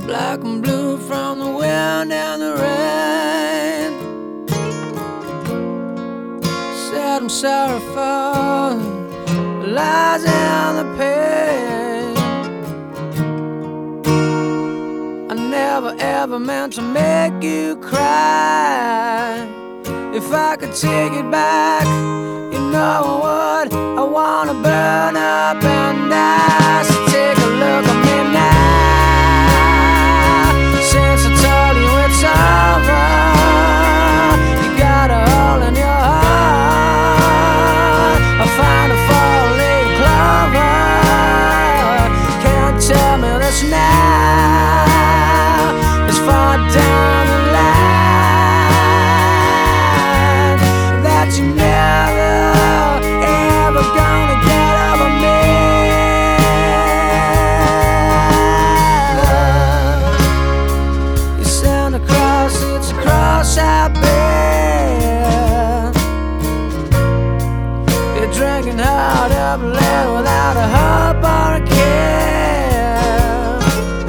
black and blue from the wind and the rain. Said I'm sorry for the lies and the pain. I never ever meant to make you cry. If I could take it back, you know I would. I wanna burn up and die. So take a look at me now. Since I told you it's over, you got a hole in your heart. I find a four-leaf clover. Can't tell me this now. It's far down the line that you never ever gonna get over me. You send a cross, it's a cross I bear. You're drinking hard up lead without a hope or a care.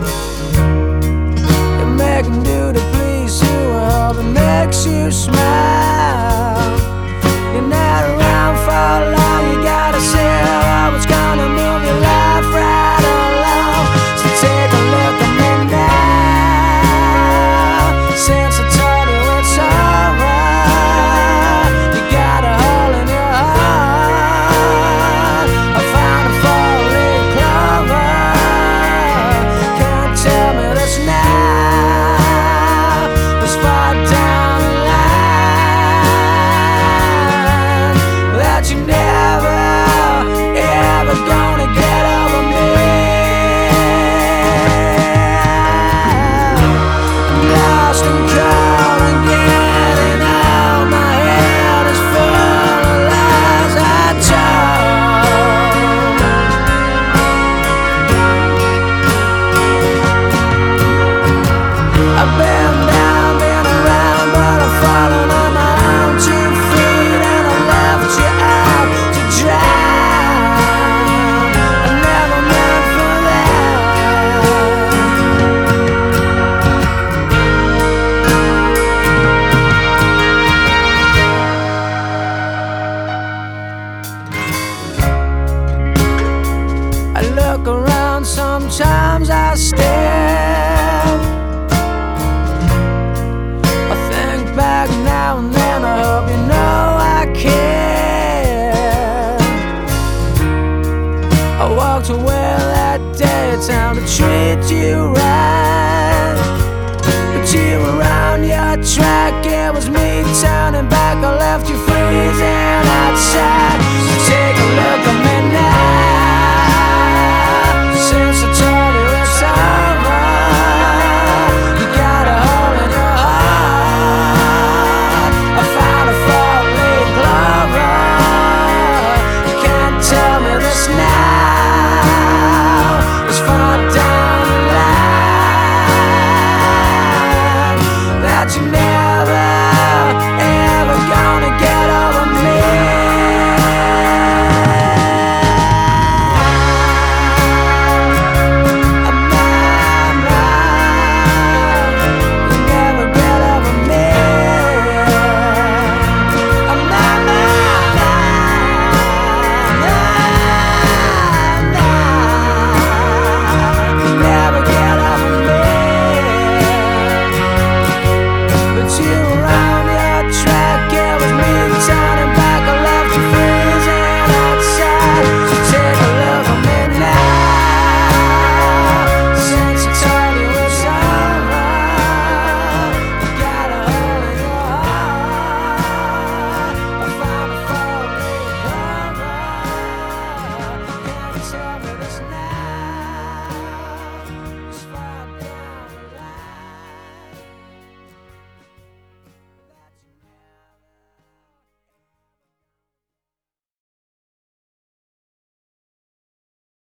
You're making do to please you, I hope it makes you smile. You're not around for long, you gotta say what's gonna move your life right along. So take a look at me now. Since I told you it's alright, you got a hole in your heart. I found a four-leaf clover. Can't tell me this now. It's far down the line that you never ever gonna get over me. Lost control and getting out. My head is full of lies I told. I've been down, been around, but I've fallen on my own 2 feet and I left you out to drown. I never meant for that. I look around, sometimes I stare. I think back now and then, I hope you know I care. I walked away that day, time to treat you right.